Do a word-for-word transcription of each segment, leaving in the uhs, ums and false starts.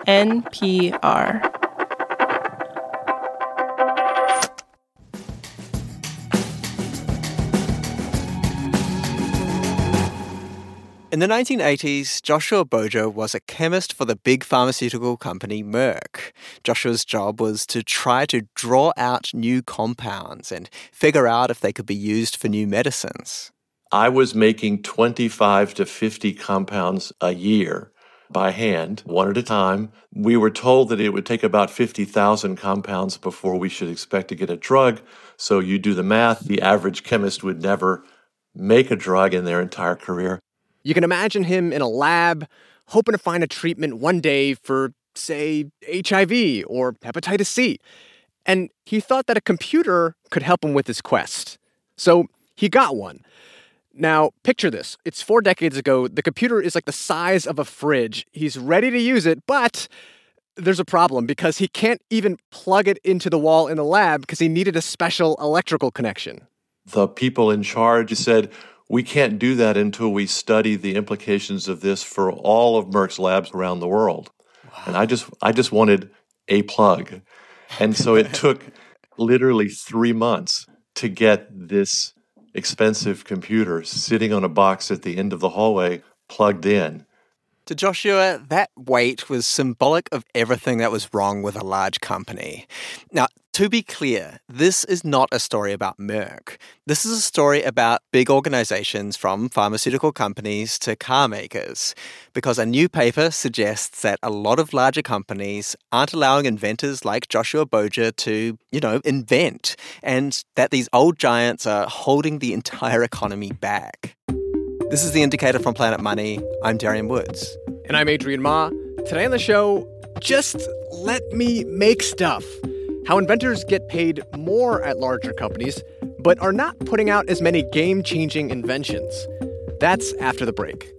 N P R. In the nineteen eighties, Joshua Boger was a chemist for the big pharmaceutical company Merck. Joshua's job was to try to draw out new compounds and figure out if they could be used for new medicines. I was making twenty-five to fifty compounds a year by hand, one at a time. We were told that it would take about fifty thousand compounds before we should expect to get a drug. So you do the math, the average chemist would never make a drug in their entire career. You can imagine him in a lab, hoping to find a treatment one day for, say, H I V or hepatitis C. And he thought that a computer could help him with his quest. So he got one. Now, picture this. It's four decades ago. The computer is like the size of a fridge. He's ready to use it, but there's a problem because he can't even plug it into the wall in the lab because he needed a special electrical connection. The people in charge said, we can't do that until we study the implications of this for all of Merck's labs around the world. Wow. And I just I just wanted a plug. And so it took literally three months to get this expensive computer sitting on a box at the end of the hallway plugged in. To Joshua, that wait was symbolic of everything that was wrong with a large company. Now, to be clear, this is not a story about Merck. This is a story about big organizations from pharmaceutical companies to car makers, because a new paper suggests that a lot of larger companies aren't allowing inventors like Joshua Boger to, you know, invent, and that these old giants are holding the entire economy back. This is The Indicator from Planet Money. I'm Darian Woods. And I'm Adrian Ma. Today on the show, just let me make stuff. How inventors get paid more at larger companies, but are not putting out as many game-changing inventions. That's after the break.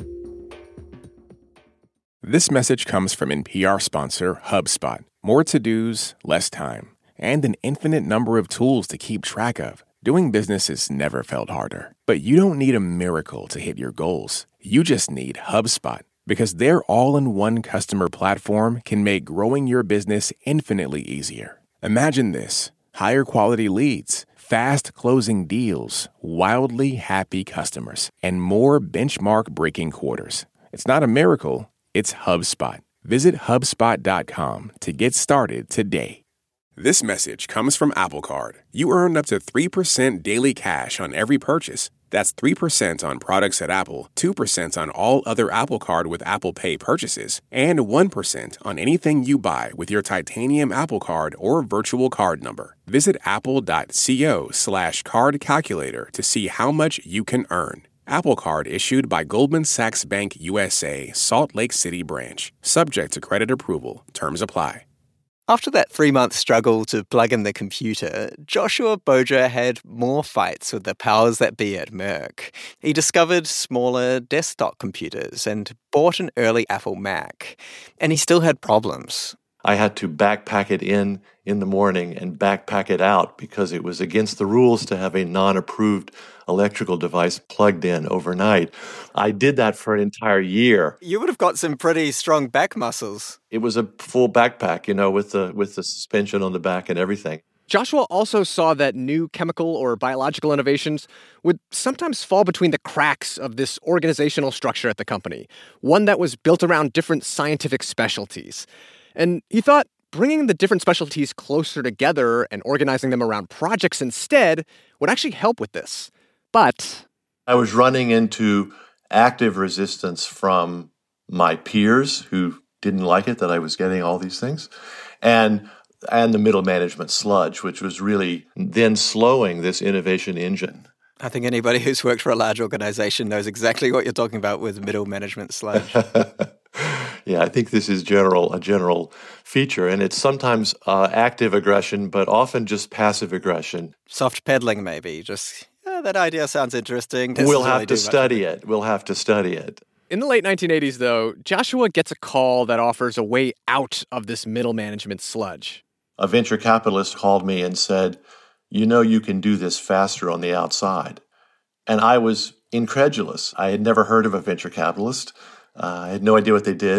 This message comes from N P R sponsor HubSpot. More to-dos, less time, and an infinite number of tools to keep track of. Doing business has never felt harder. But you don't need a miracle to hit your goals. You just need HubSpot, because their all-in-one customer platform can make growing your business infinitely easier. Imagine this: higher quality leads, fast closing deals, wildly happy customers, and more benchmark-breaking quarters. It's not a miracle, it's HubSpot. Visit HubSpot dot com to get started today. This message comes from Apple Card. You earn up to three percent daily cash on every purchase. That's three percent on products at Apple, two percent on all other Apple Card with Apple Pay purchases, and one percent on anything you buy with your titanium Apple Card or virtual card number. Visit apple.co slash card calculator to see how much you can earn. Apple Card issued by Goldman Sachs Bank U S A, Salt Lake City branch. Subject to credit approval. Terms apply. After that three-month struggle to plug in the computer, Joshua Boger had more fights with the powers that be at Merck. He discovered smaller desktop computers and bought an early Apple Mac. And he still had problems. I had to backpack it in in the morning and backpack it out because it was against the rules to have a non-approved electrical device plugged in overnight. I did that for an entire year. You would have got some pretty strong back muscles. It was a full backpack, you know, with the with the suspension on the back and everything. Joshua also saw that new chemical or biological innovations would sometimes fall between the cracks of this organizational structure at the company, one that was built around different scientific specialties. And he thought bringing the different specialties closer together and organizing them around projects instead would actually help with this. But I was running into active resistance from my peers who didn't like it that I was getting all these things, and and the middle management sludge, which was really then slowing this innovation engine. I think anybody who's worked for a large organization knows exactly what you're talking about with middle management sludge. Yeah, I think this is general a general feature, and it's sometimes uh, active aggression, but often just passive aggression. Soft peddling, maybe. Just, yeah, that idea sounds interesting. This We'll have to study it. We'll have to study it. In the late nineteen eighties, though, Joshua gets a call that offers a way out of this middle management sludge. A venture capitalist called me and said, you know you can do this faster on the outside. And I was incredulous. I had never heard of a venture capitalist. Uh, I had no idea what they did.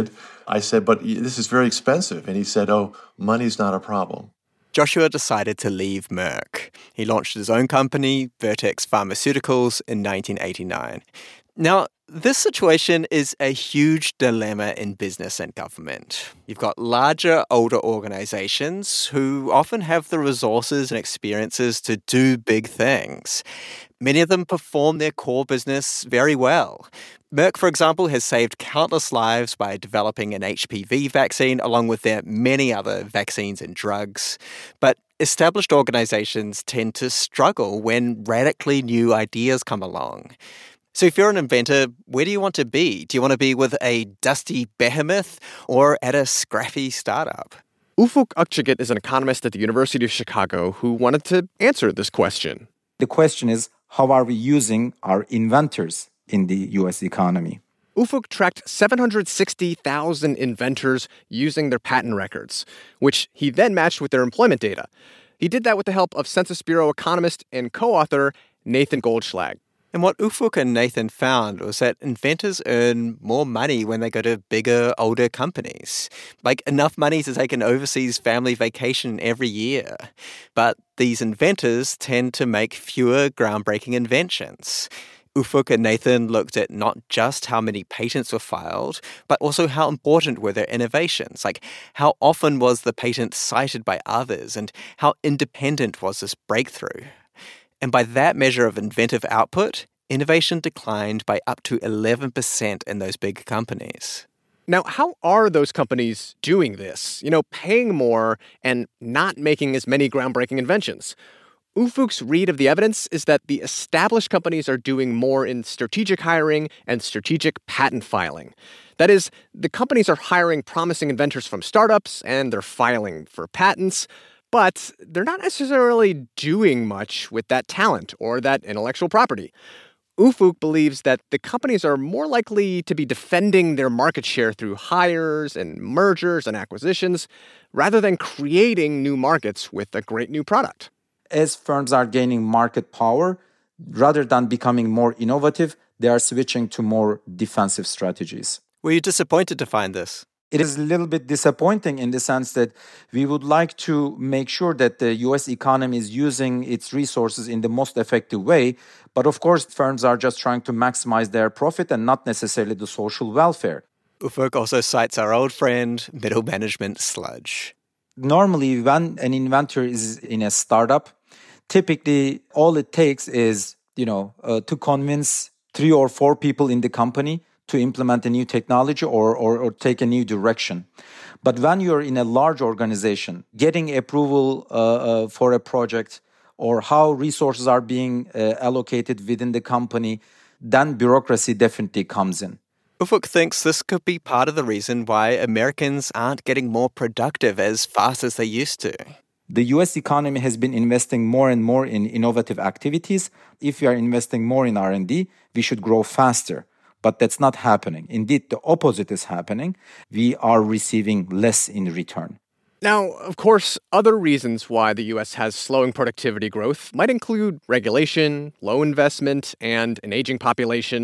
I said, but this is very expensive. And he said, oh, money's not a problem. Joshua decided to leave Merck. He launched his own company, Vertex Pharmaceuticals, in nineteen eighty-nine. Now, this situation is a huge dilemma in business and government. You've got larger, older organizations who often have the resources and experiences to do big things. Many of them perform their core business very well. Merck, for example, has saved countless lives by developing an H P V vaccine, along with their many other vaccines and drugs. But established organizations tend to struggle when radically new ideas come along. So if you're an inventor, where do you want to be? Do you want to be with a dusty behemoth or at a scrappy startup? Ufuk Akçagit is an economist at the University of Chicago who wanted to answer this question. The question is, how are we using our inventors in the U S economy? Ufuk tracked seven hundred sixty thousand inventors using their patent records, which he then matched with their employment data. He did that with the help of Census Bureau economist and co-author Nathan Goldschlag. And what Ufuk and Nathan found was that inventors earn more money when they go to bigger, older companies. Like enough money to take an overseas family vacation every year. But these inventors tend to make fewer groundbreaking inventions. Ufuk and Nathan looked at not just how many patents were filed, but also how important were their innovations. Like how often was the patent cited by others and how independent was this breakthrough? And by that measure of inventive output, innovation declined by up to eleven percent in those big companies. Now, how are those companies doing this? You know, paying more and not making as many groundbreaking inventions. Ufuk's read of the evidence is that the established companies are doing more in strategic hiring and strategic patent filing. That is, the companies are hiring promising inventors from startups and they're filing for patents, but they're not necessarily doing much with that talent or that intellectual property. Ufuk believes that the companies are more likely to be defending their market share through hires and mergers and acquisitions rather than creating new markets with a great new product. As firms are gaining market power, rather than becoming more innovative, they are switching to more defensive strategies. Were you disappointed to find this? It is a little bit disappointing in the sense that we would like to make sure that the U S economy is using its resources in the most effective way. But of course, firms are just trying to maximize their profit and not necessarily the social welfare. Ufuk also cites our old friend, middle management sludge. Normally, when an inventor is in a startup, typically all it takes is, you know, uh, to convince three or four people in the company to implement a new technology or, or, or take a new direction. But when you're in a large organization, getting approval uh, uh, for a project or how resources are being uh, allocated within the company, then bureaucracy definitely comes in. Ufuk thinks this could be part of the reason why Americans aren't getting more productive as fast as they used to. The U S economy has been investing more and more in innovative activities. If we are investing more in R and D, we should grow faster. But that's not happening. Indeed, the opposite is happening. We are receiving less in return. Now, of course, other reasons why the U S has slowing productivity growth might include regulation, low investment, and an aging population.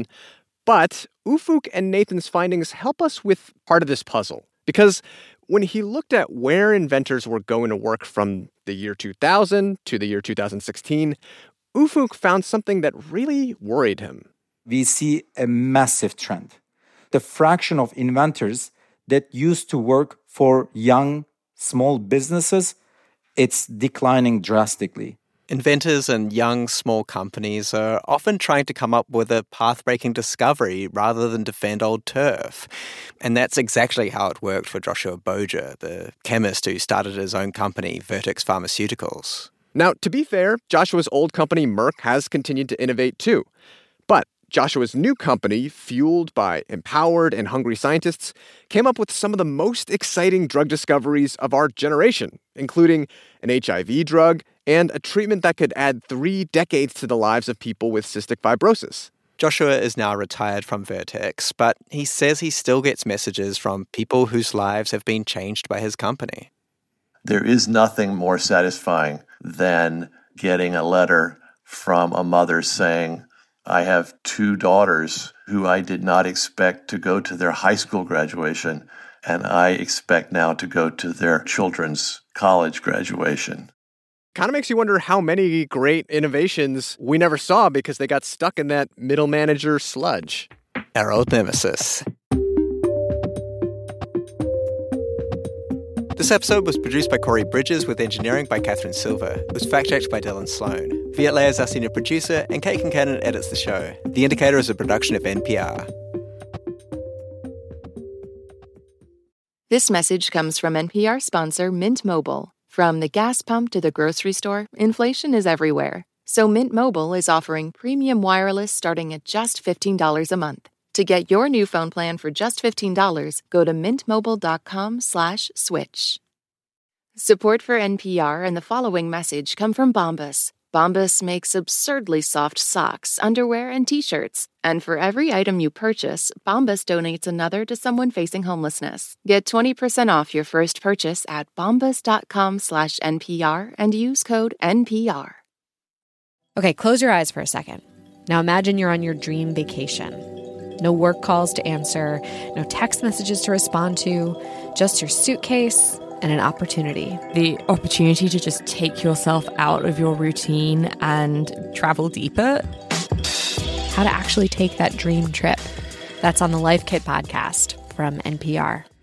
But Ufuk and Nathan's findings help us with part of this puzzle. Because when he looked at where inventors were going to work from the year two thousand to the year two thousand sixteen, Ufuk found something that really worried him. We see a massive trend. The fraction of inventors that used to work for young, small businesses, it's declining drastically. Inventors and young, small companies are often trying to come up with a path-breaking discovery rather than defend old turf. And that's exactly how it worked for Joshua Boger, the chemist who started his own company, Vertex Pharmaceuticals. Now, to be fair, Joshua's old company, Merck, has continued to innovate too. But Joshua's new company, fueled by empowered and hungry scientists, came up with some of the most exciting drug discoveries of our generation, including an H I V drug and a treatment that could add three decades to the lives of people with cystic fibrosis. Joshua is now retired from Vertex, but he says he still gets messages from people whose lives have been changed by his company. There is nothing more satisfying than getting a letter from a mother saying, I have two daughters who I did not expect to go to their high school graduation, and I expect now to go to their children's college graduation. Kind of makes you wonder how many great innovations we never saw because they got stuck in that middle manager sludge. Our old nemesis. This episode was produced by Corey Bridges with engineering by Catherine Silver. It was fact-checked by Dylan Sloan. Viet Le is our senior producer, and Kate Kincannon edits the show. The Indicator is a production of N P R. This message comes from N P R sponsor Mint Mobile. From the gas pump to the grocery store, inflation is everywhere. So Mint Mobile is offering premium wireless starting at just fifteen dollars a month. To get your new phone plan for just fifteen dollars, go to mintmobile.com slash switch. Support for N P R and the following message come from Bombas. Bombas makes absurdly soft socks, underwear, and T-shirts. And for every item you purchase, Bombas donates another to someone facing homelessness. Get twenty percent off your first purchase at bombas.com slash NPR and use code N P R. Okay, close your eyes for a second. Now imagine you're on your dream vacation. No work calls to answer, no text messages to respond to, just your suitcase and an opportunity. The opportunity to just take yourself out of your routine and travel deeper. How to actually take that dream trip. That's on the Life Kit podcast from N P R.